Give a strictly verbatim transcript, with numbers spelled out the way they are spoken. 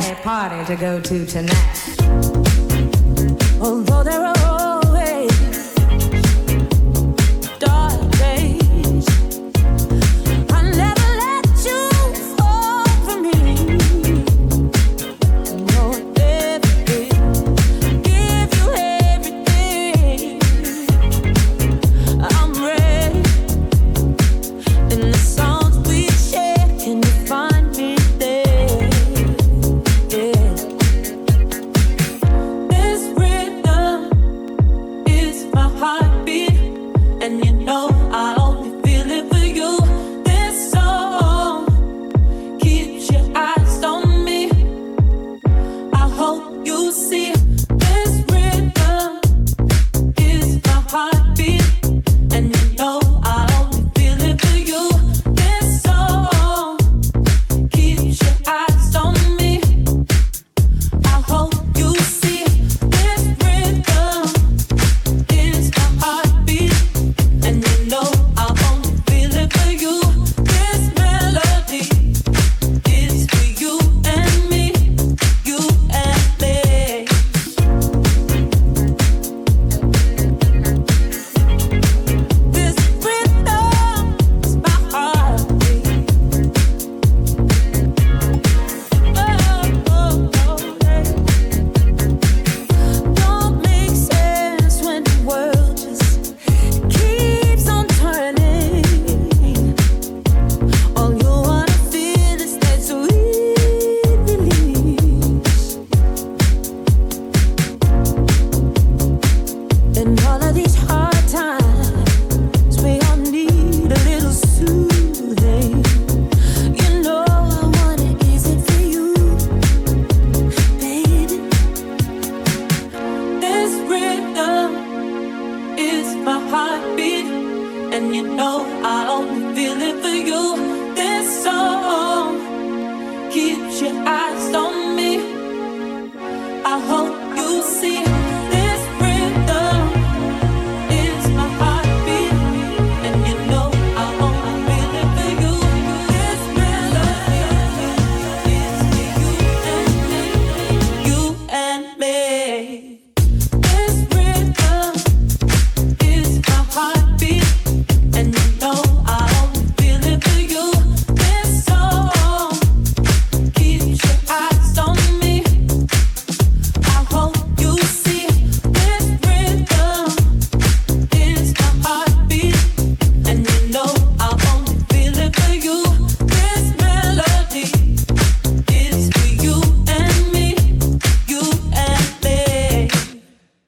Saturday party to go to tonight. Although there are always dark days, I never let you fall for me. No, everything, give you everything. I'm ready. In the songs we share, can you find me there? Yeah. This rhythm is my heartbeat, and you know I only feel it for you. This song keeps your eyes on me. I hope you see. This rhythm is my heartbeat, and you know I only feel it for you. This song keeps your eyes on me. I hope you see. This rhythm is my heartbeat, and you know I only feel it for you. This melody is for you and me, you and me. This rhythm is my heartbeat. Oh, oh, oh, yeah. Don't make sense when the world just keeps on turning. All you wanna feel is that sweet release. In all of these hard times, we all need a little soothing. You know I wanna ease it for you, baby. This rhythm is my heartbeat, and you know I only feel it for you. This song keeps your eyes